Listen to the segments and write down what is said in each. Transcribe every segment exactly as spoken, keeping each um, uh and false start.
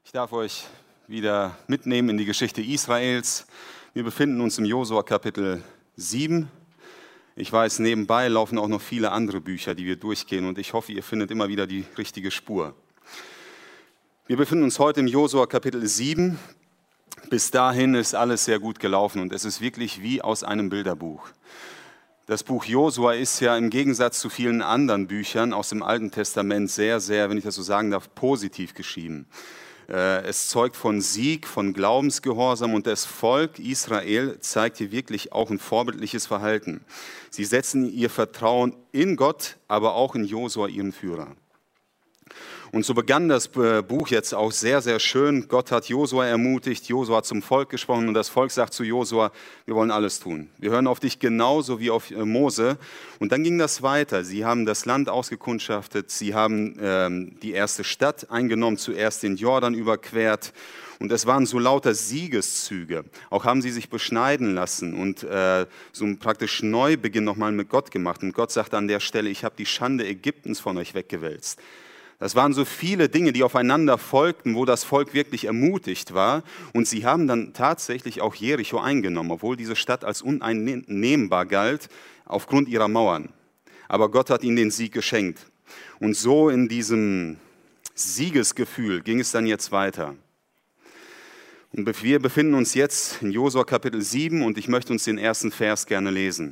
Ich darf euch wieder mitnehmen in die Geschichte Israels. Wir befinden uns im Josua Kapitel sieben. Ich weiß, nebenbei laufen auch noch viele andere Bücher, die wir durchgehen, und ich hoffe, ihr findet immer wieder die richtige Spur. Wir befinden uns heute im Josua Kapitel sieben. Bis dahin ist alles sehr gut gelaufen und es ist wirklich wie aus einem Bilderbuch. Das Buch Josua ist ja im Gegensatz zu vielen anderen Büchern aus dem Alten Testament sehr, sehr, wenn ich das so sagen darf, positiv geschrieben. Es zeugt von Sieg, von Glaubensgehorsam, und das Volk Israel zeigt hier wirklich auch ein vorbildliches Verhalten. Sie setzen ihr Vertrauen in Gott, aber auch in Josua, ihren Führer. Und so begann das Buch jetzt auch sehr, sehr schön. Gott hat Josua ermutigt, Josua hat zum Volk gesprochen und das Volk sagt zu Josua: Wir wollen alles tun. Wir hören auf dich genauso wie auf Mose. Und dann ging das weiter. Sie haben das Land ausgekundschaftet, sie haben ähm, die erste Stadt eingenommen, zuerst den Jordan überquert. Und es waren so lauter Siegeszüge. Auch haben sie sich beschneiden lassen und äh, so einen praktisch Neubeginn nochmal mit Gott gemacht. Und Gott sagt an der Stelle: Ich habe die Schande Ägyptens von euch weggewälzt. Das waren so viele Dinge, die aufeinander folgten, wo das Volk wirklich ermutigt war. Und sie haben dann tatsächlich auch Jericho eingenommen, obwohl diese Stadt als uneinnehmbar galt aufgrund ihrer Mauern. Aber Gott hat ihnen den Sieg geschenkt. Und so in diesem Siegesgefühl ging es dann jetzt weiter. Und wir befinden uns jetzt in Josua Kapitel sieben und ich möchte uns den ersten Vers gerne lesen.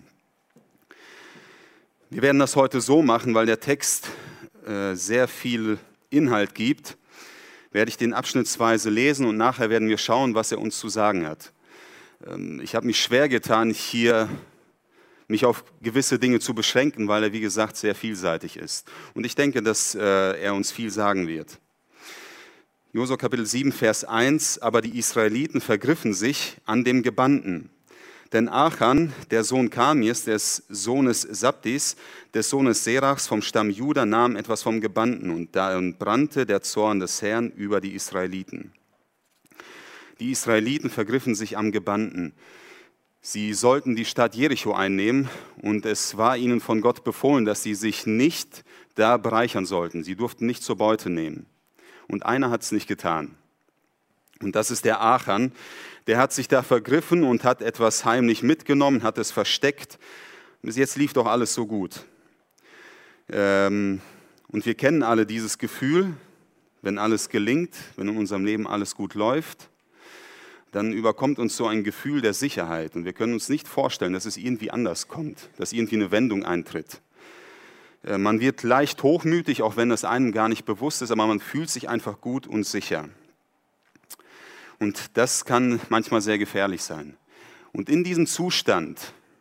Wir werden das heute so machen, weil der Text sehr viel Inhalt gibt, werde ich den abschnittsweise lesen und nachher werden wir schauen, was er uns zu sagen hat. Ich habe mich schwer getan, hier mich auf gewisse Dinge zu beschränken, weil er, wie gesagt, sehr vielseitig ist. Und ich denke, dass er uns viel sagen wird. Josua Kapitel sieben, Vers eins: Aber die Israeliten vergriffen sich an dem Gebannten. Denn Achan, der Sohn Karmis, des Sohnes Sabdis, des Sohnes Serachs vom Stamm Juda, nahm etwas vom Gebannten, und da brannte der Zorn des Herrn über die Israeliten. Die Israeliten vergriffen sich am Gebannten. Sie sollten die Stadt Jericho einnehmen, und es war ihnen von Gott befohlen, dass sie sich nicht da bereichern sollten. Sie durften nicht zur Beute nehmen. Und einer hat es nicht getan. Und das ist der Achan. Der hat sich da vergriffen und hat etwas heimlich mitgenommen, hat es versteckt. Bis jetzt lief doch alles so gut. Ähm, und wir kennen alle dieses Gefühl, wenn alles gelingt, wenn in unserem Leben alles gut läuft, dann überkommt uns so ein Gefühl der Sicherheit. Und wir können uns nicht vorstellen, dass es irgendwie anders kommt, dass irgendwie eine Wendung eintritt. Äh, man wird leicht hochmütig, auch wenn es einem gar nicht bewusst ist, aber man fühlt sich einfach gut und sicher. Und das kann manchmal sehr gefährlich sein. Und in diesem Zustand,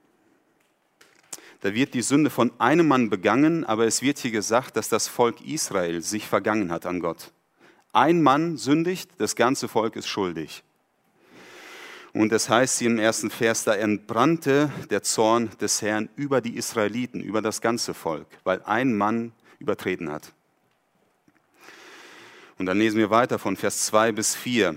da wird die Sünde von einem Mann begangen, aber es wird hier gesagt, dass das Volk Israel sich vergangen hat an Gott. Ein Mann sündigt, das ganze Volk ist schuldig. Und das heißt hier im ersten Vers, da entbrannte der Zorn des Herrn über die Israeliten, über das ganze Volk, weil ein Mann übertreten hat. Und dann lesen wir weiter von Vers zwei bis vier.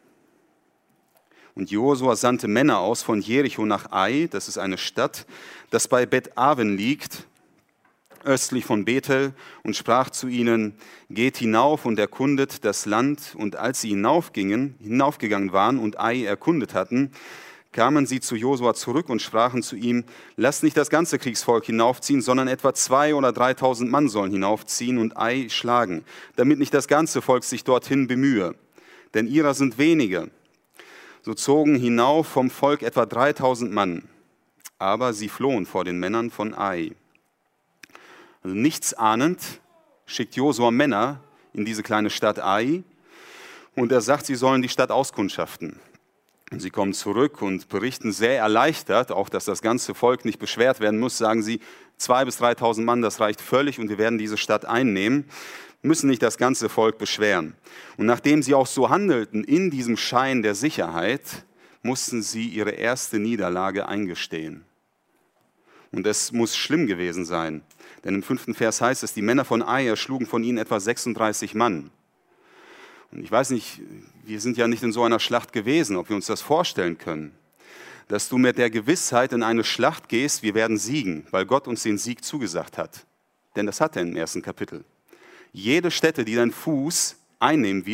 Und Josua sandte Männer aus von Jericho nach Ai, das ist eine Stadt, das bei Bet-Aven liegt, östlich von Bethel, und sprach zu ihnen: Geht hinauf und erkundet das Land. Und als sie hinaufgingen, hinaufgegangen waren und Ai erkundet hatten, kamen sie zu Josua zurück und sprachen zu ihm: Lasst nicht das ganze Kriegsvolk hinaufziehen, sondern etwa zwei oder dreitausend Mann sollen hinaufziehen und Ai schlagen, damit nicht das ganze Volk sich dorthin bemühe, denn ihrer sind wenige. So zogen hinauf vom Volk etwa dreitausend Mann, aber sie flohen vor den Männern von Ai. Also nichts ahnend schickt Josua Männer in diese kleine Stadt Ai, und er sagt, sie sollen die Stadt auskundschaften. Und sie kommen zurück und berichten sehr erleichtert, auch dass das ganze Volk nicht beschwert werden muss, sagen sie, zweitausend bis dreitausend Mann, das reicht völlig und wir werden diese Stadt einnehmen. Müssen nicht das ganze Volk beschweren. Und nachdem sie auch so handelten in diesem Schein der Sicherheit, mussten sie ihre erste Niederlage eingestehen. Und es muss schlimm gewesen sein, denn im fünften Vers heißt es, die Männer von Ai erschlugen von ihnen etwa sechsunddreißig Mann. Und ich weiß nicht, wir sind ja nicht in so einer Schlacht gewesen, ob wir uns das vorstellen können, dass du mit der Gewissheit in eine Schlacht gehst, wir werden siegen, weil Gott uns den Sieg zugesagt hat. Denn das hat er im ersten Kapitel. Jede Stätte, die dein Fuß einnehmen wird,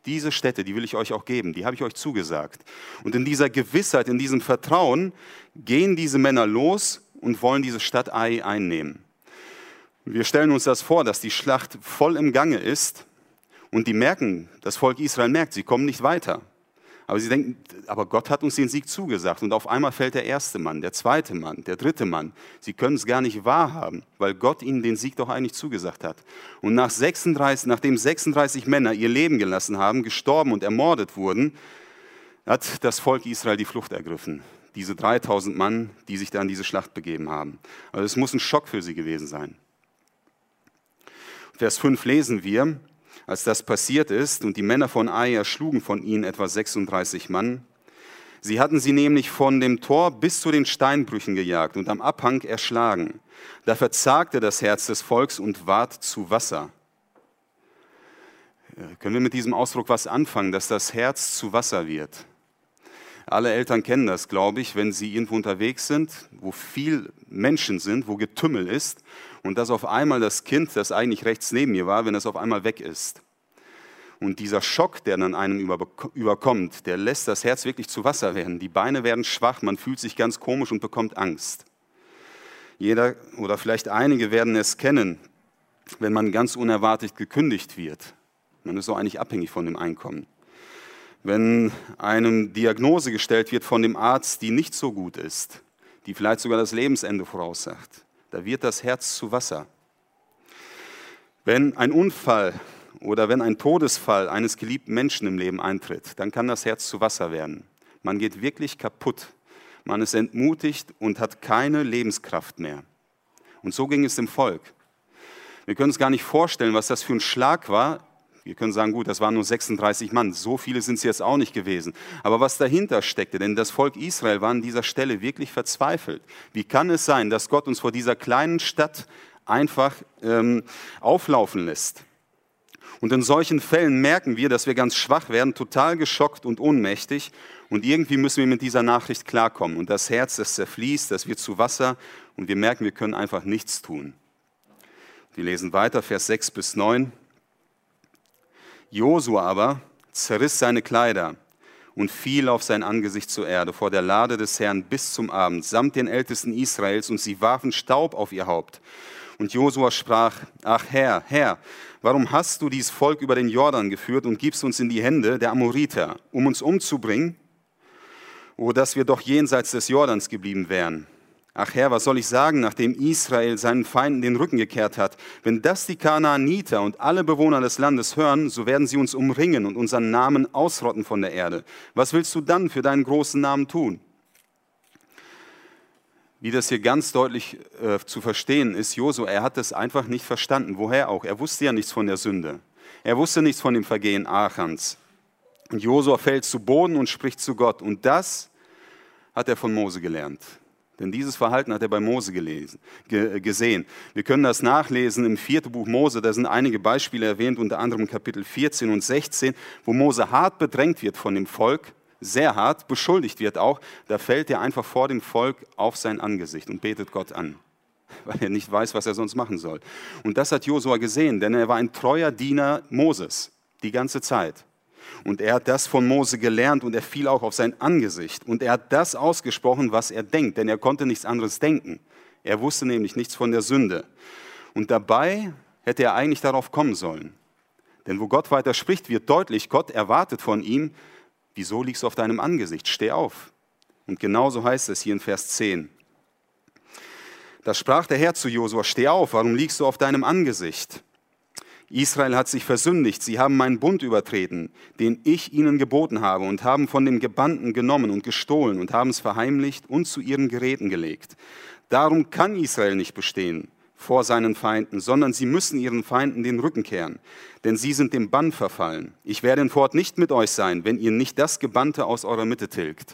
Diese Städte, die will ich euch auch geben, die habe ich euch zugesagt. Und in dieser Gewissheit, in diesem Vertrauen gehen diese Männer los und wollen diese Stadt Ai einnehmen. Wir stellen uns das vor, dass die Schlacht voll im Gange ist und die merken, das Volk Israel merkt, sie kommen nicht weiter. Aber sie denken, aber Gott hat uns den Sieg zugesagt. Und auf einmal fällt der erste Mann, der zweite Mann, der dritte Mann. Sie können es gar nicht wahrhaben, weil Gott ihnen den Sieg doch eigentlich zugesagt hat. Und nach sechsunddreißig, nachdem sechsunddreißig Männer ihr Leben gelassen haben, gestorben und ermordet wurden, hat das Volk Israel die Flucht ergriffen. Diese dreitausend Mann, die sich da in diese Schlacht begeben haben. Also es muss ein Schock für sie gewesen sein. Vers fünf lesen wir, als das passiert ist und die Männer von Ai erschlugen von ihnen etwa sechsunddreißig Mann. Sie hatten sie nämlich von dem Tor bis zu den Steinbrüchen gejagt und am Abhang erschlagen. Da verzagte das Herz des Volks und ward zu Wasser. Können wir mit diesem Ausdruck was anfangen, dass das Herz zu Wasser wird? Alle Eltern kennen das, glaube ich, wenn sie irgendwo unterwegs sind, wo viel Menschen sind, wo Getümmel ist und dass auf einmal das Kind, das eigentlich rechts neben mir war, wenn es auf einmal weg ist. Und dieser Schock, der dann einem überkommt, der lässt das Herz wirklich zu Wasser werden. Die Beine werden schwach, man fühlt sich ganz komisch und bekommt Angst. Jeder oder vielleicht einige werden es kennen, wenn man ganz unerwartet gekündigt wird. Man ist so eigentlich abhängig von dem Einkommen. Wenn einem Diagnose gestellt wird von dem Arzt, die nicht so gut ist, die vielleicht sogar das Lebensende voraussagt, da wird das Herz zu Wasser. Wenn ein Unfall oder wenn ein Todesfall eines geliebten Menschen im Leben eintritt, dann kann das Herz zu Wasser werden. Man geht wirklich kaputt, man ist entmutigt und hat keine Lebenskraft mehr. Und so ging es dem Volk. Wir können uns gar nicht vorstellen, was das für ein Schlag war. Wir können sagen, gut, das waren nur sechsunddreißig Mann, so viele sind es jetzt auch nicht gewesen. Aber was dahinter steckte, denn das Volk Israel war an dieser Stelle wirklich verzweifelt. Wie kann es sein, dass Gott uns vor dieser kleinen Stadt einfach ähm, auflaufen lässt? Und in solchen Fällen merken wir, dass wir ganz schwach werden, total geschockt und ohnmächtig. Und irgendwie müssen wir mit dieser Nachricht klarkommen. Und das Herz, das zerfließt, das wird zu Wasser und wir merken, wir können einfach nichts tun. Wir lesen weiter, Vers sechs bis neun. Josua aber zerriss seine Kleider und fiel auf sein Angesicht zur Erde vor der Lade des Herrn bis zum Abend, samt den Ältesten Israels, und sie warfen Staub auf ihr Haupt. Und Josua sprach, ach Herr, Herr, warum hast du dies Volk über den Jordan geführt und gibst uns in die Hände der Amoriter, um uns umzubringen? O, dass wir doch jenseits des Jordans geblieben wären. Ach Herr, was soll ich sagen, nachdem Israel seinen Feinden den Rücken gekehrt hat? Wenn das die Kanaaniter und alle Bewohner des Landes hören, so werden sie uns umringen und unseren Namen ausrotten von der Erde. Was willst du dann für deinen großen Namen tun? Wie das hier ganz deutlich äh, zu verstehen ist, Josua, er hat das einfach nicht verstanden. Woher auch? Er wusste ja nichts von der Sünde. Er wusste nichts von dem Vergehen Achans. Und Josua fällt zu Boden und spricht zu Gott. Und das hat er von Mose gelernt. Denn dieses Verhalten hat er bei Mose gelesen, ge, gesehen. Wir können das nachlesen im vierten Buch Mose, da sind einige Beispiele erwähnt, unter anderem Kapitel vierzehn und sechzehn, wo Mose hart bedrängt wird von dem Volk, sehr hart, beschuldigt wird auch. Da fällt er einfach vor dem Volk auf sein Angesicht und betet Gott an, weil er nicht weiß, was er sonst machen soll. Und das hat Josua gesehen, denn er war ein treuer Diener Moses die ganze Zeit. Und er hat das von Mose gelernt und er fiel auch auf sein Angesicht. Und er hat das ausgesprochen, was er denkt, denn er konnte nichts anderes denken. Er wusste nämlich nichts von der Sünde. Und dabei hätte er eigentlich darauf kommen sollen. Denn wo Gott weiter spricht, wird deutlich, Gott erwartet von ihm, wieso liegst du auf deinem Angesicht? Steh auf. Und genauso heißt es hier in Vers zehn. Da sprach der Herr zu Josua, steh auf, warum liegst du auf deinem Angesicht? Israel hat sich versündigt, sie haben meinen Bund übertreten, den ich ihnen geboten habe, und haben von dem Gebannten genommen und gestohlen und haben es verheimlicht und zu ihren Geräten gelegt. Darum kann Israel nicht bestehen vor seinen Feinden, sondern sie müssen ihren Feinden den Rücken kehren, denn sie sind dem Bann verfallen. Ich werde fort nicht mit euch sein, wenn ihr nicht das Gebannte aus eurer Mitte tilgt.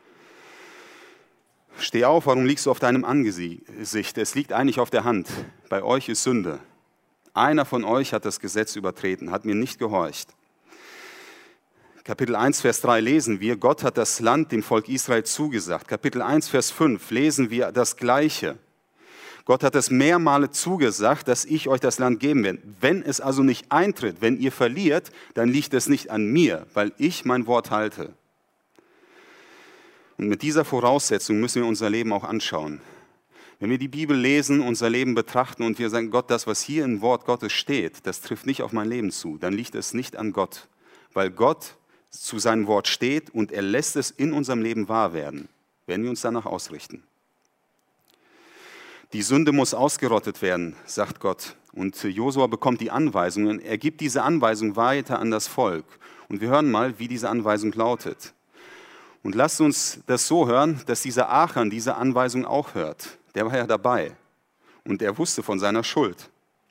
Steh auf, warum liegst du auf deinem Angesicht? Es liegt eigentlich auf der Hand. Bei euch ist Sünde. Einer von euch hat das Gesetz übertreten, hat mir nicht gehorcht. Kapitel eins, Vers drei lesen wir, Gott hat das Land dem Volk Israel zugesagt. Kapitel eins, Vers fünf lesen wir das Gleiche. Gott hat es mehrmals zugesagt, dass ich euch das Land geben werde. Wenn es also nicht eintritt, wenn ihr verliert, dann liegt es nicht an mir, weil ich mein Wort halte. Und mit dieser Voraussetzung müssen wir unser Leben auch anschauen. Wenn wir die Bibel lesen, unser Leben betrachten und wir sagen, Gott, das, was hier im Wort Gottes steht, das trifft nicht auf mein Leben zu, dann liegt es nicht an Gott, weil Gott zu seinem Wort steht und er lässt es in unserem Leben wahr werden, wenn wir uns danach ausrichten. Die Sünde muss ausgerottet werden, sagt Gott. Und Josua bekommt die Anweisungen. Er gibt diese Anweisung weiter an das Volk. Und wir hören mal, wie diese Anweisung lautet. Und lasst uns das so hören, dass dieser Achan diese Anweisung auch hört. Der war ja dabei und er wusste von seiner Schuld.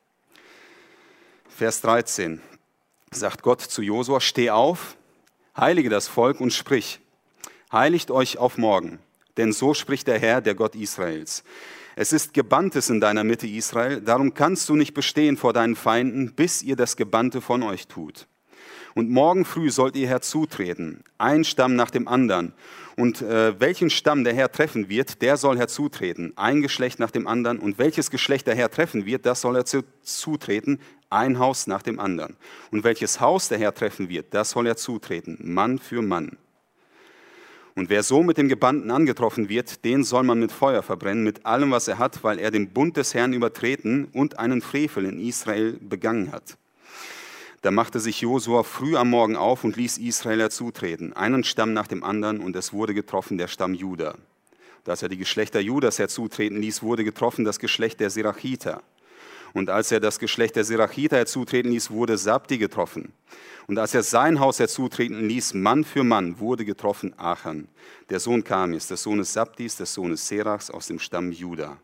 Vers dreizehn sagt Gott zu Josua, steh auf, heilige das Volk und sprich, heiligt euch auf morgen, denn so spricht der Herr, der Gott Israels. Es ist Gebanntes in deiner Mitte, Israel, darum kannst du nicht bestehen vor deinen Feinden, bis ihr das Gebannte von euch tut. Und morgen früh sollt ihr herzutreten, ein Stamm nach dem anderen. Und äh, welchen Stamm der Herr treffen wird, der soll herzutreten, ein Geschlecht nach dem anderen. Und welches Geschlecht der Herr treffen wird, das soll herzutreten, ein Haus nach dem anderen. Und welches Haus der Herr treffen wird, das soll herzutreten, Mann für Mann. Und wer so mit dem Gebannten angetroffen wird, den soll man mit Feuer verbrennen, mit allem, was er hat, weil er den Bund des Herrn übertreten und einen Frevel in Israel begangen hat. Da machte sich Josua früh am Morgen auf und ließ Israel herzutreten, einen Stamm nach dem anderen, und es wurde getroffen der Stamm Juda. Und als er die Geschlechter Judas herzutreten ließ, wurde getroffen das Geschlecht der Serachiter. Und als er das Geschlecht der Serachiter herzutreten ließ, wurde Sabdi getroffen. Und als er sein Haus herzutreten ließ, Mann für Mann, wurde getroffen Achan, der Sohn Karmis, des Sohnes Sabdis, des Sohnes Serachs aus dem Stamm Juda.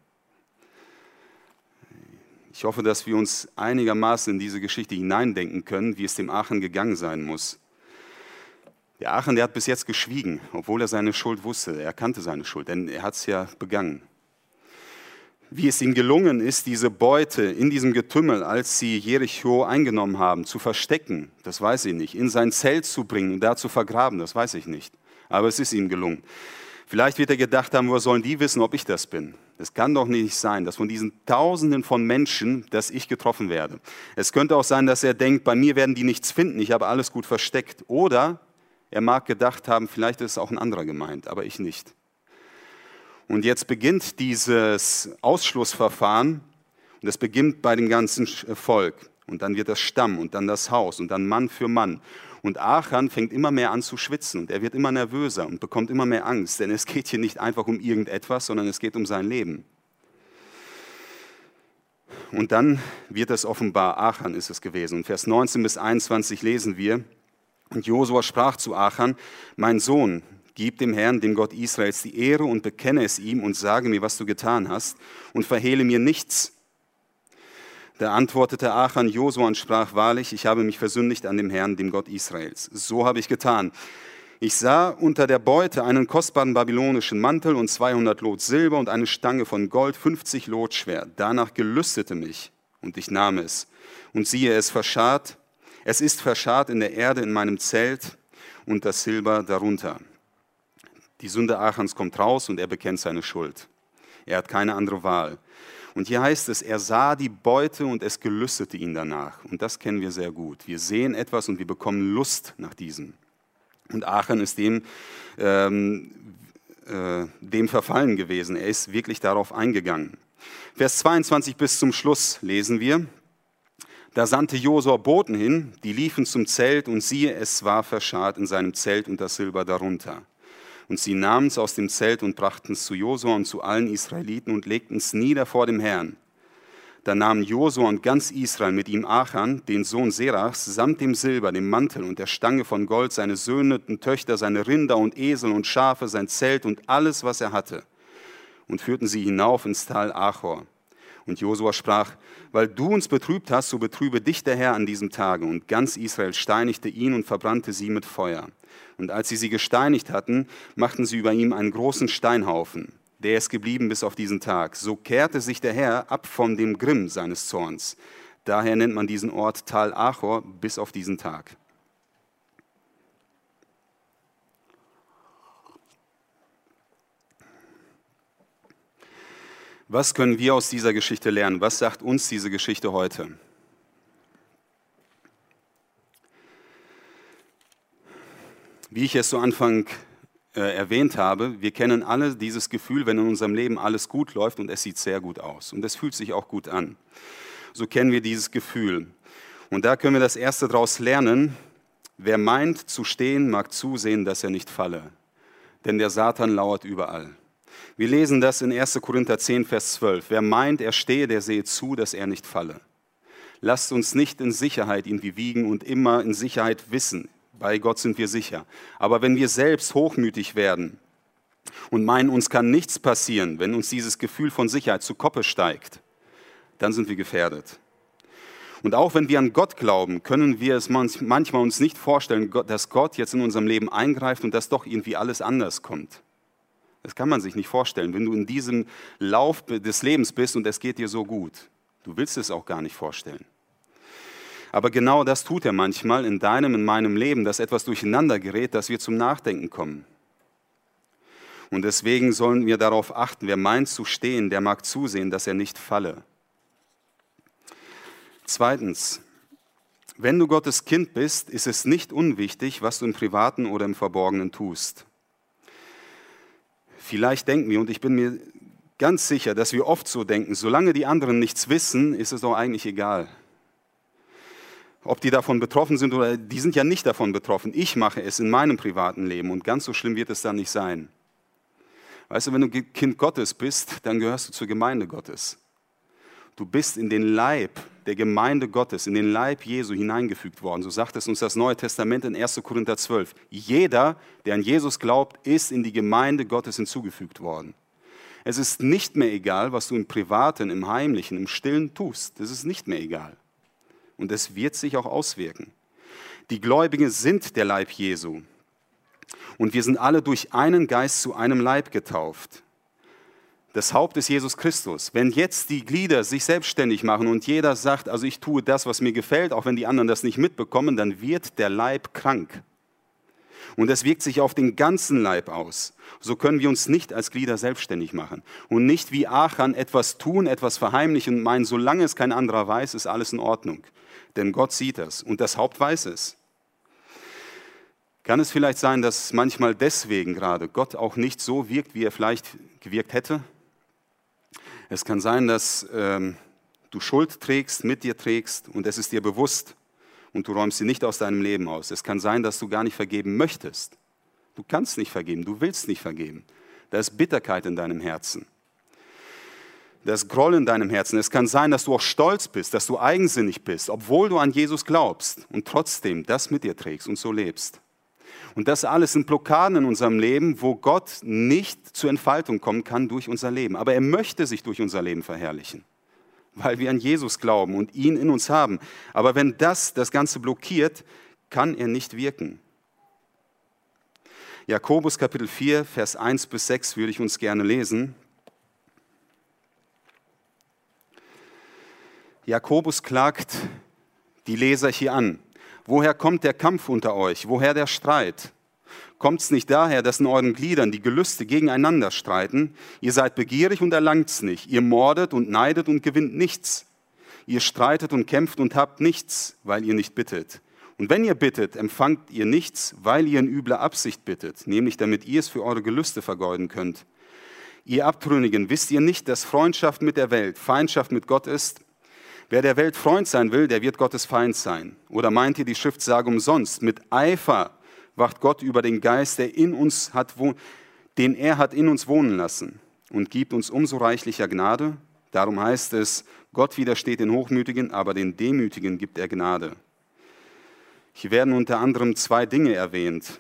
Ich hoffe, dass wir uns einigermaßen in diese Geschichte hineindenken können, wie es dem Achan gegangen sein muss. Der Achan, der hat bis jetzt geschwiegen, obwohl er seine Schuld wusste. Er kannte seine Schuld, denn er hat es ja begangen. Wie es ihm gelungen ist, diese Beute in diesem Getümmel, als sie Jericho eingenommen haben, zu verstecken, das weiß ich nicht. In sein Zelt zu bringen und da zu vergraben, das weiß ich nicht. Aber es ist ihm gelungen. Vielleicht wird er gedacht haben, woher sollen die wissen, ob ich das bin? Es kann doch nicht sein, dass von diesen Tausenden von Menschen, dass ich getroffen werde. Es könnte auch sein, dass er denkt, bei mir werden die nichts finden, ich habe alles gut versteckt. Oder er mag gedacht haben, vielleicht ist es auch ein anderer gemeint, aber ich nicht. Und jetzt beginnt dieses Ausschlussverfahren und es beginnt bei dem ganzen Volk. Und dann wird das Stamm und dann das Haus und dann Mann für Mann. Und Achan fängt immer mehr an zu schwitzen und er wird immer nervöser und bekommt immer mehr Angst, denn es geht hier nicht einfach um irgendetwas, sondern es geht um sein Leben. Und dann wird es offenbar, Achan ist es gewesen. Und Vers neunzehn bis einundzwanzig lesen wir, und Josua sprach zu Achan, mein Sohn, gib dem Herrn, dem Gott Israels, die Ehre und bekenne es ihm und sage mir, was du getan hast und verhehle mir nichts. Da antwortete Achan Josua und sprach, wahrlich, ich habe mich versündigt an dem Herrn, dem Gott Israels. So habe ich getan. Ich sah unter der Beute einen kostbaren babylonischen Mantel und zweihundert Lot Silber und eine Stange von Gold, fünfzig Lot schwer. Danach gelüstete mich und ich nahm es. Und siehe, es verscharrt, es ist verscharrt in der Erde in meinem Zelt und das Silber darunter. Die Sünde Achans kommt raus und er bekennt seine Schuld. Er hat keine andere Wahl. Und hier heißt es, er sah die Beute und es gelüstete ihn danach. Und das kennen wir sehr gut. Wir sehen etwas und wir bekommen Lust nach diesem. Und Achan ist dem, ähm, äh, dem verfallen gewesen. Er ist wirklich darauf eingegangen. Vers zweiundzwanzig bis zum Schluss lesen wir. Da sandte Josua Boten hin, die liefen zum Zelt und siehe, es war verscharrt in seinem Zelt und das Silber darunter. Und sie nahmen es aus dem Zelt und brachten es zu Josua und zu allen Israeliten und legten es nieder vor dem Herrn. Da nahmen Josua und ganz Israel mit ihm Achan, den Sohn Serachs, samt dem Silber, dem Mantel und der Stange von Gold, seine Söhne und Töchter, seine Rinder und Esel und Schafe, sein Zelt und alles, was er hatte, und führten sie hinauf ins Tal Achor. Und Josua sprach, weil du uns betrübt hast, so betrübe dich der Herr an diesem Tage. Und ganz Israel steinigte ihn und verbrannte sie mit Feuer. Und als sie sie gesteinigt hatten, machten sie über ihm einen großen Steinhaufen. Der ist geblieben bis auf diesen Tag. So kehrte sich der Herr ab von dem Grimm seines Zorns. Daher nennt man diesen Ort Tal Achor bis auf diesen Tag. Was können wir aus dieser Geschichte lernen? Was sagt uns diese Geschichte heute? Wie ich es zu Anfang äh, erwähnt habe, wir kennen alle dieses Gefühl, wenn in unserem Leben alles gut läuft und es sieht sehr gut aus. Und es fühlt sich auch gut an. So kennen wir dieses Gefühl. Und da können wir das Erste daraus lernen: Wer meint zu stehen, mag zusehen, dass er nicht falle. Denn der Satan lauert überall. Wir lesen das in erster Korinther zehn, Vers zwölf. Wer meint, er stehe, der sehe zu, dass er nicht falle. Lasst uns nicht in Sicherheit irgendwie wiegen und immer in Sicherheit wissen. Bei Gott sind wir sicher. Aber wenn wir selbst hochmütig werden und meinen, uns kann nichts passieren, wenn uns dieses Gefühl von Sicherheit zu Kopfe steigt, dann sind wir gefährdet. Und auch wenn wir an Gott glauben, können wir es manchmal uns nicht vorstellen, dass Gott jetzt in unserem Leben eingreift und dass doch irgendwie alles anders kommt. Das kann man sich nicht vorstellen, wenn du in diesem Lauf des Lebens bist und es geht dir so gut. Du willst es auch gar nicht vorstellen. Aber genau das tut er manchmal in deinem, in meinem Leben, dass etwas durcheinander gerät, dass wir zum Nachdenken kommen. Und deswegen sollen wir darauf achten, wer meint zu stehen, der mag zusehen, dass er nicht falle. Zweitens, wenn du Gottes Kind bist, ist es nicht unwichtig, was du im Privaten oder im Verborgenen tust. Vielleicht denken wir, und ich bin mir ganz sicher, dass wir oft so denken, solange die anderen nichts wissen, ist es doch eigentlich egal. Ob die davon betroffen sind oder die sind ja nicht davon betroffen. Ich mache es in meinem privaten Leben und ganz so schlimm wird es dann nicht sein. Weißt du, wenn du Kind Gottes bist, dann gehörst du zur Gemeinde Gottes. Du bist in den Leib der Gemeinde Gottes, in den Leib Jesu hineingefügt worden. So sagt es uns das Neue Testament in erster Korinther zwölf. Jeder, der an Jesus glaubt, ist in die Gemeinde Gottes hinzugefügt worden. Es ist nicht mehr egal, was du im Privaten, im Heimlichen, im Stillen tust. Das ist nicht mehr egal. Und es wird sich auch auswirken. Die Gläubigen sind der Leib Jesu. Und wir sind alle durch einen Geist zu einem Leib getauft. Das Haupt ist Jesus Christus. Wenn jetzt die Glieder sich selbstständig machen und jeder sagt, also ich tue das, was mir gefällt, auch wenn die anderen das nicht mitbekommen, dann wird der Leib krank. Und das wirkt sich auf den ganzen Leib aus. So können wir uns nicht als Glieder selbstständig machen und nicht wie Achan etwas tun, etwas verheimlichen und meinen, solange es kein anderer weiß, ist alles in Ordnung. Denn Gott sieht das und das Haupt weiß es. Kann es vielleicht sein, dass manchmal deswegen gerade Gott auch nicht so wirkt, wie er vielleicht gewirkt hätte? Es kann sein, dass ähm, du Schuld trägst, mit dir trägst und es ist dir bewusst und du räumst sie nicht aus deinem Leben aus. Es kann sein, dass du gar nicht vergeben möchtest. Du kannst nicht vergeben, du willst nicht vergeben. Da ist Bitterkeit in deinem Herzen. Da ist Groll in deinem Herzen. Es kann sein, dass du auch stolz bist, dass du eigensinnig bist, obwohl du an Jesus glaubst und trotzdem das mit dir trägst und so lebst. Und das alles sind Blockaden in unserem Leben, wo Gott nicht zur Entfaltung kommen kann durch unser Leben. Aber er möchte sich durch unser Leben verherrlichen, weil wir an Jesus glauben und ihn in uns haben. Aber wenn das das Ganze blockiert, kann er nicht wirken. Jakobus Kapitel vier, Vers eins bis sechs würde ich uns gerne lesen. Jakobus klagt die Leser hier an. Woher kommt der Kampf unter euch? Woher der Streit? Kommt es nicht daher, dass in euren Gliedern die Gelüste gegeneinander streiten? Ihr seid begierig und erlangt's nicht. Ihr mordet und neidet und gewinnt nichts. Ihr streitet und kämpft und habt nichts, weil ihr nicht bittet. Und wenn ihr bittet, empfangt ihr nichts, weil ihr in übler Absicht bittet, nämlich damit ihr es für eure Gelüste vergeuden könnt. Ihr Abtrünnigen, wisst ihr nicht, dass Freundschaft mit der Welt Feindschaft mit Gott ist? Wer der Welt Freund sein will, der wird Gottes Feind sein. Oder meint ihr, die Schrift sage umsonst, mit Eifer wacht Gott über den Geist, der in uns hat, den er hat in uns wohnen lassen und gibt uns umso reichlicher Gnade? Darum heißt es, Gott widersteht den Hochmütigen, aber den Demütigen gibt er Gnade. Hier werden unter anderem zwei Dinge erwähnt.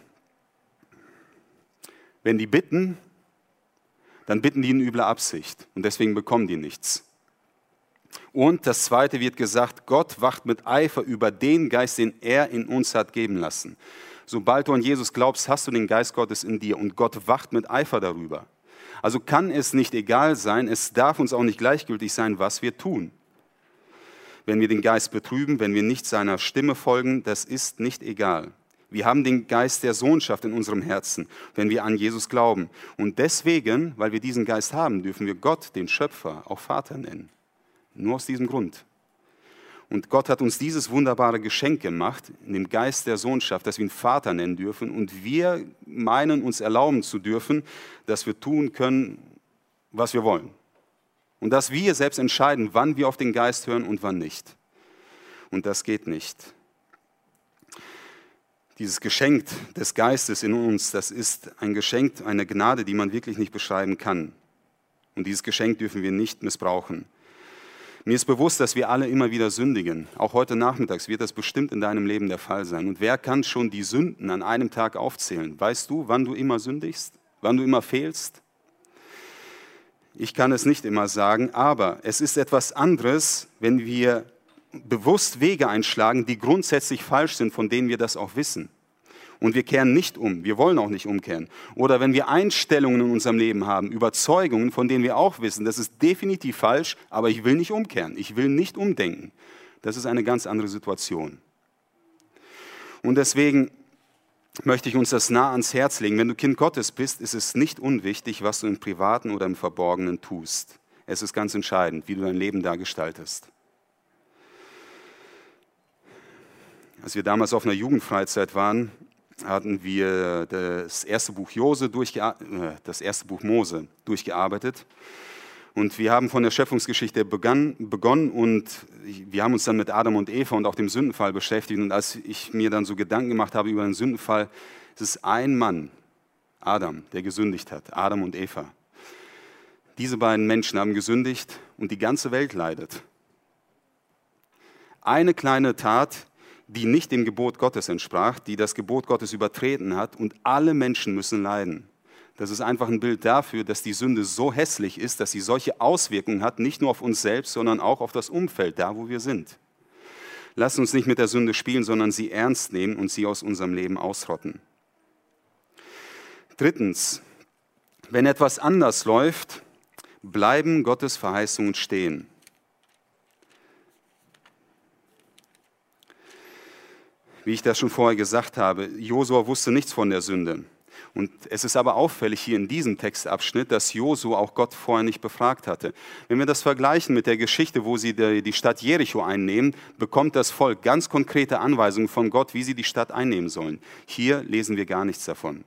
Wenn die bitten, dann bitten die in übler Absicht und deswegen bekommen die nichts. Und das Zweite wird gesagt, Gott wacht mit Eifer über den Geist, den er in uns hat geben lassen. Sobald du an Jesus glaubst, hast du den Geist Gottes in dir und Gott wacht mit Eifer darüber. Also kann es nicht egal sein, es darf uns auch nicht gleichgültig sein, was wir tun. Wenn wir den Geist betrüben, wenn wir nicht seiner Stimme folgen, das ist nicht egal. Wir haben den Geist der Sohnschaft in unserem Herzen, wenn wir an Jesus glauben. Und deswegen, weil wir diesen Geist haben, dürfen wir Gott, den Schöpfer, auch Vater nennen. Nur aus diesem Grund. Und Gott hat uns dieses wunderbare Geschenk gemacht, in dem Geist der Sohnschaft, dass wir ihn Vater nennen dürfen. Und wir meinen, uns erlauben zu dürfen, dass wir tun können, was wir wollen. Und dass wir selbst entscheiden, wann wir auf den Geist hören und wann nicht. Und das geht nicht. Dieses Geschenk des Geistes in uns, das ist ein Geschenk, eine Gnade, die man wirklich nicht beschreiben kann. Und dieses Geschenk dürfen wir nicht missbrauchen. Mir ist bewusst, dass wir alle immer wieder sündigen. Auch heute nachmittags wird das bestimmt in deinem Leben der Fall sein. Und wer kann schon die Sünden an einem Tag aufzählen? Weißt du, wann du immer sündigst? Wann du immer fehlst? Ich kann es nicht immer sagen, aber es ist etwas anderes, wenn wir bewusst Wege einschlagen, die grundsätzlich falsch sind, von denen wir das auch wissen. Und wir kehren nicht um, wir wollen auch nicht umkehren. Oder wenn wir Einstellungen in unserem Leben haben, Überzeugungen, von denen wir auch wissen, das ist definitiv falsch, aber ich will nicht umkehren, ich will nicht umdenken. Das ist eine ganz andere Situation. Und deswegen möchte ich uns das nah ans Herz legen. Wenn du Kind Gottes bist, ist es nicht unwichtig, was du im Privaten oder im Verborgenen tust. Es ist ganz entscheidend, wie du dein Leben da gestaltest. Als wir damals auf einer Jugendfreizeit waren, hatten wir das erste Buch Jose das erste Buch Mose durchgearbeitet. Und wir haben von der Schöpfungsgeschichte begann, begonnen und wir haben uns dann mit Adam und Eva und auch dem Sündenfall beschäftigt. Und als ich mir dann so Gedanken gemacht habe über den Sündenfall, es ist ein Mann, Adam, der gesündigt hat, Adam und Eva. Diese beiden Menschen haben gesündigt und die ganze Welt leidet. Eine kleine Tat, die nicht dem Gebot Gottes entsprach, die das Gebot Gottes übertreten hat und alle Menschen müssen leiden. Das ist einfach ein Bild dafür, dass die Sünde so hässlich ist, dass sie solche Auswirkungen hat, nicht nur auf uns selbst, sondern auch auf das Umfeld, da wo wir sind. Lasst uns nicht mit der Sünde spielen, sondern sie ernst nehmen und sie aus unserem Leben ausrotten. Drittens, wenn etwas anders läuft, bleiben Gottes Verheißungen stehen. Wie ich das schon vorher gesagt habe, Josua wusste nichts von der Sünde. Und es ist aber auffällig hier in diesem Textabschnitt, dass Josua auch Gott vorher nicht befragt hatte. Wenn wir das vergleichen mit der Geschichte, wo sie die Stadt Jericho einnehmen, bekommt das Volk ganz konkrete Anweisungen von Gott, wie sie die Stadt einnehmen sollen. Hier lesen wir gar nichts davon.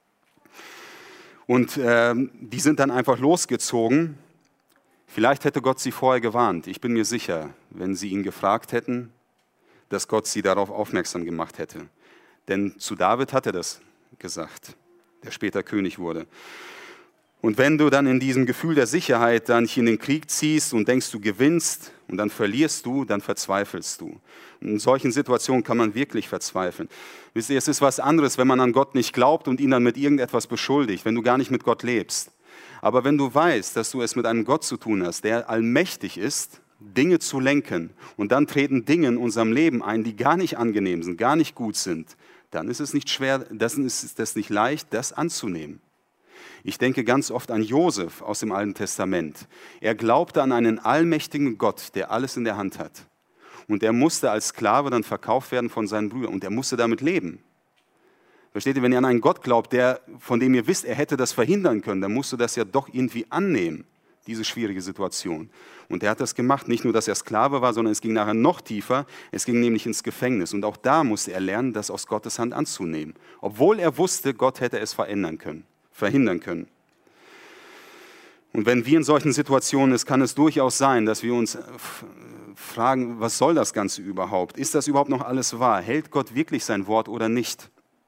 Und äh, die sind dann einfach losgezogen. Vielleicht hätte Gott sie vorher gewarnt. Ich bin mir sicher, wenn sie ihn gefragt hätten, dass Gott sie darauf aufmerksam gemacht hätte. Denn zu David hat er das gesagt, der später König wurde. Und wenn du dann in diesem Gefühl der Sicherheit dann hier in den Krieg ziehst und denkst, du gewinnst und dann verlierst du, dann verzweifelst du. Und in solchen Situationen kann man wirklich verzweifeln. Wisst ihr, es ist was anderes, wenn man an Gott nicht glaubt und ihn dann mit irgendetwas beschuldigt, wenn du gar nicht mit Gott lebst. Aber wenn du weißt, dass du es mit einem Gott zu tun hast, der allmächtig ist, Dinge zu lenken und dann treten Dinge in unserem Leben ein, die gar nicht angenehm sind, gar nicht gut sind, dann ist es nicht schwer, das ist es nicht leicht, das anzunehmen. Ich denke ganz oft an Josef aus dem Alten Testament. Er glaubte an einen allmächtigen Gott, der alles in der Hand hat. Und er musste als Sklave dann verkauft werden von seinen Brüdern und er musste damit leben. Versteht ihr, wenn ihr an einen Gott glaubt, der, von dem ihr wisst, er hätte das verhindern können, dann musst du das ja doch irgendwie annehmen, diese schwierige Situation. Und er hat das gemacht, nicht nur, dass er Sklave war, sondern es ging nachher noch tiefer, es ging nämlich ins Gefängnis. Und auch da musste er lernen, das aus Gottes Hand anzunehmen. Obwohl er wusste, Gott hätte es verändern können, verhindern können. Und wenn wir in solchen Situationen sind, kann es durchaus sein, dass wir uns fragen, was soll das Ganze überhaupt? Ist das überhaupt noch alles wahr? Hält Gott wirklich sein Wort oder nicht?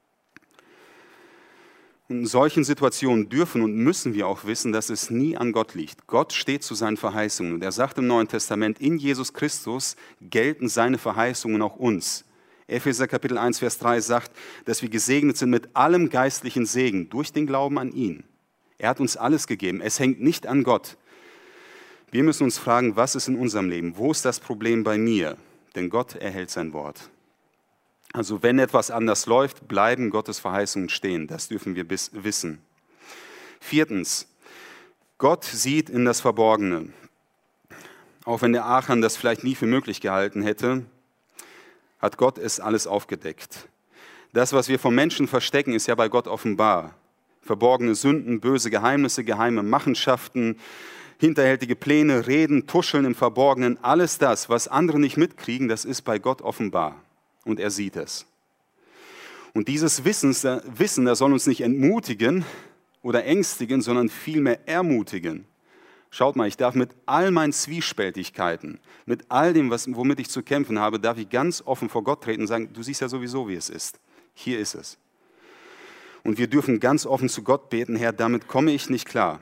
In solchen Situationen dürfen und müssen wir auch wissen, dass es nie an Gott liegt. Gott steht zu seinen Verheißungen. Und er sagt im Neuen Testament, in Jesus Christus gelten seine Verheißungen auch uns. Epheser Kapitel eins, Vers drei sagt, dass wir gesegnet sind mit allem geistlichen Segen durch den Glauben an ihn. Er hat uns alles gegeben. Es hängt nicht an Gott. Wir müssen uns fragen, was ist in unserem Leben? Wo ist das Problem bei mir? Denn Gott erhält sein Wort. Also wenn etwas anders läuft, bleiben Gottes Verheißungen stehen. Das dürfen wir wissen. Viertens, Gott sieht in das Verborgene. Auch wenn der Achan das vielleicht nie für möglich gehalten hätte, hat Gott es alles aufgedeckt. Das, was wir vom Menschen verstecken, ist ja bei Gott offenbar. Verborgene Sünden, böse Geheimnisse, geheime Machenschaften, hinterhältige Pläne, Reden, Tuscheln im Verborgenen, alles das, was andere nicht mitkriegen, das ist bei Gott offenbar. Und er sieht es. Und dieses Wissen, Wissen, das soll uns nicht entmutigen oder ängstigen, sondern vielmehr ermutigen. Schaut mal, ich darf mit all meinen Zwiespältigkeiten, mit all dem, was, womit ich zu kämpfen habe, darf ich ganz offen vor Gott treten und sagen, du siehst ja sowieso, wie es ist. Hier ist es. Und wir dürfen ganz offen zu Gott beten, Herr, damit komme ich nicht klar.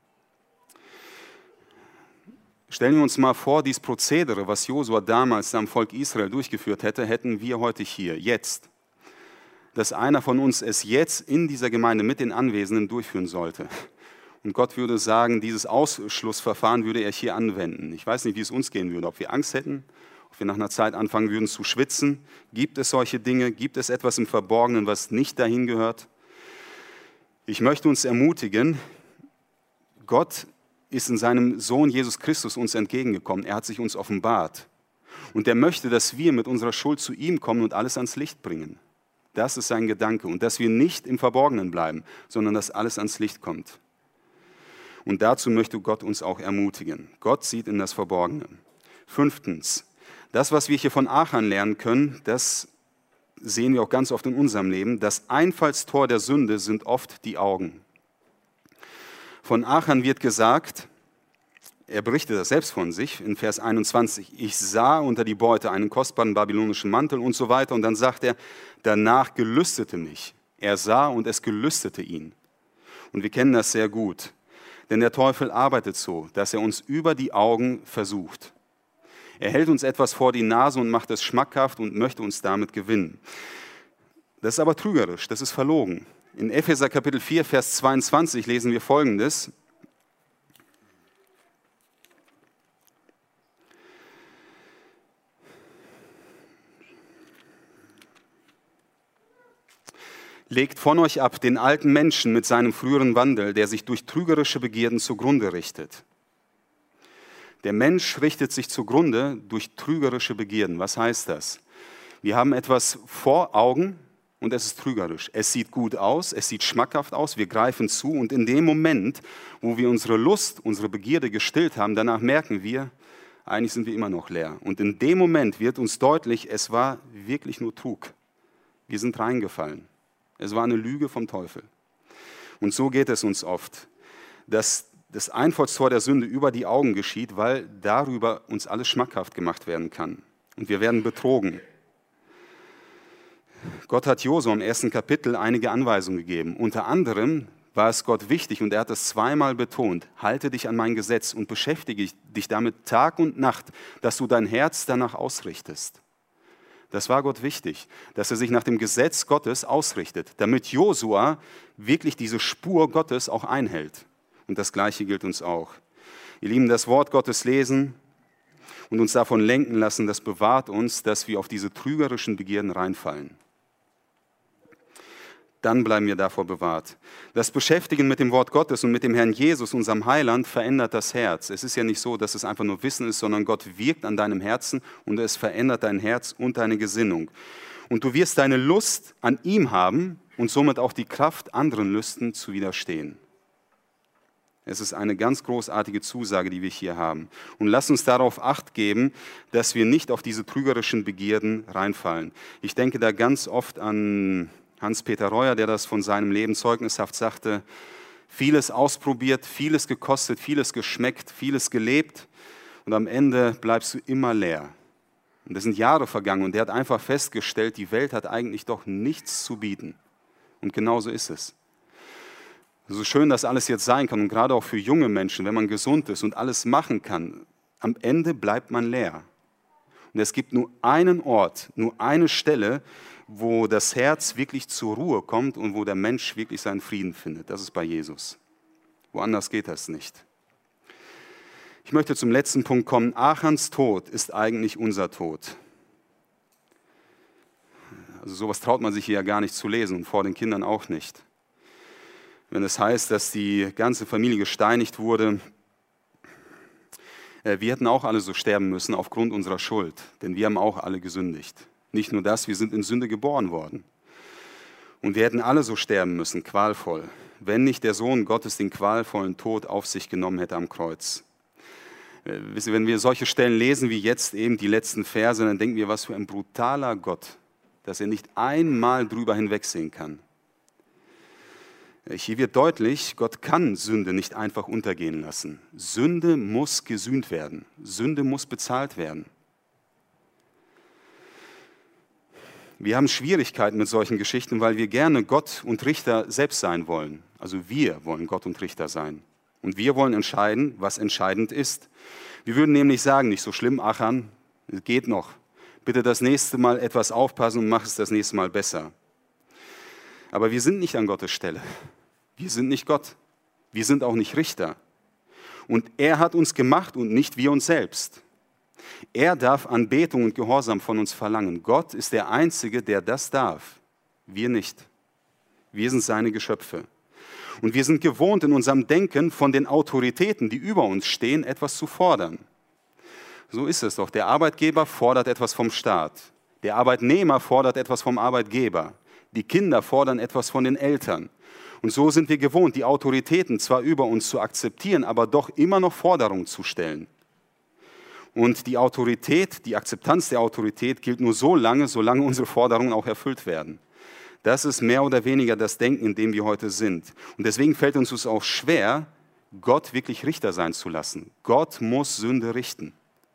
Stellen wir uns mal vor, dieses Prozedere, was Josua damals am Volk Israel durchgeführt hätte, hätten wir heute hier, jetzt. Dass einer von uns es jetzt in dieser Gemeinde mit den Anwesenden durchführen sollte. Und Gott würde sagen, dieses Ausschlussverfahren würde er hier anwenden. Ich weiß nicht, wie es uns gehen würde, ob wir Angst hätten, ob wir nach einer Zeit anfangen würden zu schwitzen. Gibt es solche Dinge? Gibt es etwas im Verborgenen, was nicht dahin gehört? Ich möchte uns ermutigen, Gott ist in seinem Sohn Jesus Christus uns entgegengekommen. Er hat sich uns offenbart. Und er möchte, dass wir mit unserer Schuld zu ihm kommen und alles ans Licht bringen. Das ist sein Gedanke. Und dass wir nicht im Verborgenen bleiben, sondern dass alles ans Licht kommt. Und dazu möchte Gott uns auch ermutigen. Gott sieht in das Verborgene. Fünftens, das, was wir hier von Achan lernen können, das sehen wir auch ganz oft in unserem Leben. Das Einfallstor der Sünde sind oft die Augen. Von Achan wird gesagt, er berichtet das selbst von sich in Vers einundzwanzig, ich sah unter die Beute einen kostbaren babylonischen Mantel und so weiter. Und dann sagt er, danach gelüstete mich. Er sah und es gelüstete ihn. Und wir kennen das sehr gut. Denn der Teufel arbeitet so, dass er uns über die Augen versucht. Er hält uns etwas vor die Nase und macht es schmackhaft und möchte uns damit gewinnen. Das ist aber trügerisch, das ist verlogen. In Epheser Kapitel vier, Vers zweiundzwanzig lesen wir Folgendes. Legt von euch ab den alten Menschen mit seinem früheren Wandel, der sich durch trügerische Begierden zugrunde richtet. Der Mensch richtet sich zugrunde durch trügerische Begierden. Was heißt das? Wir haben etwas vor Augen und es ist trügerisch. Es sieht gut aus, es sieht schmackhaft aus, wir greifen zu und in dem Moment, wo wir unsere Lust, unsere Begierde gestillt haben, danach merken wir, eigentlich sind wir immer noch leer. Und in dem Moment wird uns deutlich, es war wirklich nur Trug. Wir sind reingefallen. Es war eine Lüge vom Teufel. Und so geht es uns oft, dass das Einfallstor der Sünde über die Augen geschieht, weil darüber uns alles schmackhaft gemacht werden kann. Und wir werden betrogen. Gott hat Josua im ersten Kapitel einige Anweisungen gegeben. Unter anderem war es Gott wichtig, und er hat es zweimal betont, halte dich an mein Gesetz und beschäftige dich damit Tag und Nacht, dass du dein Herz danach ausrichtest. Das war Gott wichtig, dass er sich nach dem Gesetz Gottes ausrichtet, damit Josua wirklich diese Spur Gottes auch einhält. Und das Gleiche gilt uns auch. Ihr Lieben, das Wort Gottes lesen und uns davon lenken lassen, das bewahrt uns, dass wir auf diese trügerischen Begierden reinfallen. Dann bleiben wir davor bewahrt. Das Beschäftigen mit dem Wort Gottes und mit dem Herrn Jesus, unserem Heiland, verändert das Herz. Es ist ja nicht so, dass es einfach nur Wissen ist, sondern Gott wirkt an deinem Herzen und es verändert dein Herz und deine Gesinnung. Und du wirst deine Lust an ihm haben und somit auch die Kraft, anderen Lüsten zu widerstehen. Es ist eine ganz großartige Zusage, die wir hier haben. Und lass uns darauf Acht geben, dass wir nicht auf diese trügerischen Begierden reinfallen. Ich denke da ganz oft an Hans-Peter Reuer, der das von seinem Leben zeugnishaft sagte, vieles ausprobiert, vieles gekostet, vieles geschmeckt, vieles gelebt und am Ende bleibst du immer leer. Und es sind Jahre vergangen und der hat einfach festgestellt, die Welt hat eigentlich doch nichts zu bieten. Und genauso ist es. So schön das alles jetzt sein kann und gerade auch für junge Menschen, wenn man gesund ist und alles machen kann, am Ende bleibt man leer. Und es gibt nur einen Ort, nur eine Stelle, wo das Herz wirklich zur Ruhe kommt und wo der Mensch wirklich seinen Frieden findet. Das ist bei Jesus. Woanders geht das nicht. Ich möchte zum letzten Punkt kommen. Achans Tod ist eigentlich unser Tod. Also sowas traut man sich hier ja gar nicht zu lesen und vor den Kindern auch nicht. Wenn es heißt, dass die ganze Familie gesteinigt wurde, wir hätten auch alle so sterben müssen aufgrund unserer Schuld, denn wir haben auch alle gesündigt. Nicht nur das, wir sind in Sünde geboren worden. Und wir hätten alle so sterben müssen, qualvoll, wenn nicht der Sohn Gottes den qualvollen Tod auf sich genommen hätte am Kreuz. Wenn wir solche Stellen lesen wie jetzt eben die letzten Verse, dann denken wir, was für ein brutaler Gott, dass er nicht einmal drüber hinwegsehen kann. Hier wird deutlich, Gott kann Sünde nicht einfach untergehen lassen. Sünde muss gesühnt werden. Sünde muss bezahlt werden. Wir haben Schwierigkeiten mit solchen Geschichten, weil wir gerne Gott und Richter selbst sein wollen. Also wir wollen Gott und Richter sein. Und wir wollen entscheiden, was entscheidend ist. Wir würden nämlich sagen, nicht so schlimm, Achan, es geht noch. Bitte das nächste Mal etwas aufpassen und mach es das nächste Mal besser. Aber wir sind nicht an Gottes Stelle. Wir sind nicht Gott. Wir sind auch nicht Richter. Und er hat uns gemacht und nicht wir uns selbst. Er darf Anbetung und Gehorsam von uns verlangen. Gott ist der Einzige, der das darf. Wir nicht. Wir sind seine Geschöpfe. Und wir sind gewohnt, in unserem Denken von den Autoritäten, die über uns stehen, etwas zu fordern. So ist es doch. Der Arbeitgeber fordert etwas vom Staat. Der Arbeitnehmer fordert etwas vom Arbeitgeber. Die Kinder fordern etwas von den Eltern. Und so sind wir gewohnt, die Autoritäten zwar über uns zu akzeptieren, aber doch immer noch Forderungen zu stellen. Und die Autorität, die Akzeptanz der Autorität gilt nur so lange, solange unsere Forderungen auch erfüllt werden. Das ist mehr oder weniger das Denken, in dem wir heute sind. Und deswegen fällt uns es auch schwer, Gott wirklich Richter sein zu lassen. Gott muss Sünde richten.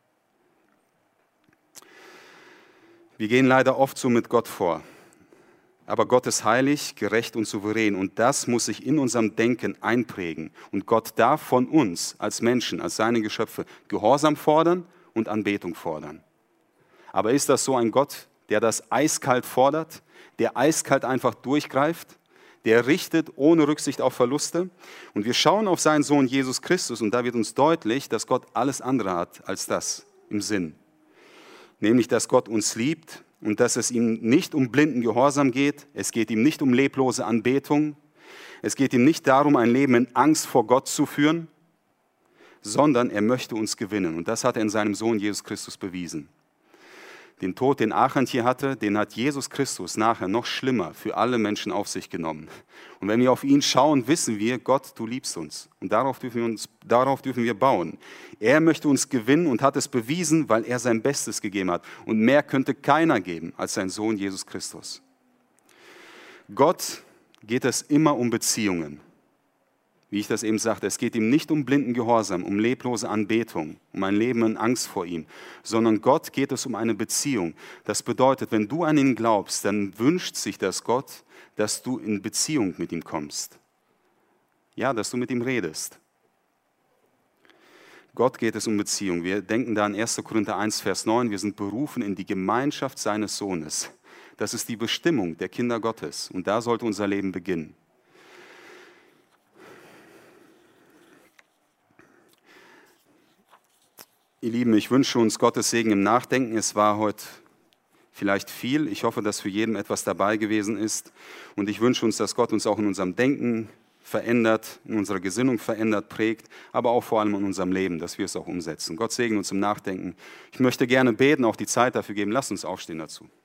Wir gehen leider oft so mit Gott vor. Aber Gott ist heilig, gerecht und souverän und das muss sich in unserem Denken einprägen. Und Gott darf von uns als Menschen, als seine Geschöpfe, Gehorsam fordern und Anbetung fordern. Aber ist das so ein Gott, der das eiskalt fordert, der eiskalt einfach durchgreift, der richtet ohne Rücksicht auf Verluste? Und wir schauen auf seinen Sohn Jesus Christus und da wird uns deutlich, dass Gott alles andere hat als das im Sinn. Nämlich, dass Gott uns liebt, und dass es ihm nicht um blinden Gehorsam geht, es geht ihm nicht um leblose Anbetung, es geht ihm nicht darum, ein Leben in Angst vor Gott zu führen, sondern er möchte uns gewinnen. Und das hat er in seinem Sohn Jesus Christus bewiesen. Den Tod, den Achan hier hatte, den hat Jesus Christus nachher noch schlimmer für alle Menschen auf sich genommen. Und wenn wir auf ihn schauen, wissen wir, Gott, du liebst uns. Und darauf dürfen wir, uns, darauf dürfen wir bauen. Er möchte uns gewinnen und hat es bewiesen, weil er sein Bestes gegeben hat. Und mehr könnte keiner geben als sein Sohn Jesus Christus. Gott geht es immer um Beziehungen. Wie ich das eben sagte, es geht ihm nicht um blinden Gehorsam, um leblose Anbetung, um ein Leben in Angst vor ihm, sondern Gott geht es um eine Beziehung. Das bedeutet, wenn du an ihn glaubst, dann wünscht sich das Gott, dass du in Beziehung mit ihm kommst. Ja, dass du mit ihm redest. Gott geht es um Beziehung. Wir denken da an erster Korinther eins, Vers neun, wir sind berufen in die Gemeinschaft seines Sohnes. Das ist die Bestimmung der Kinder Gottes und da sollte unser Leben beginnen. Ihr Lieben, ich wünsche uns Gottes Segen im Nachdenken. Es war heute vielleicht viel. Ich hoffe, dass für jeden etwas dabei gewesen ist. Und ich wünsche uns, dass Gott uns auch in unserem Denken verändert, in unserer Gesinnung verändert, prägt, aber auch vor allem in unserem Leben, dass wir es auch umsetzen. Gott segne uns im Nachdenken. Ich möchte gerne beten, auch die Zeit dafür geben. Lasst uns aufstehen dazu.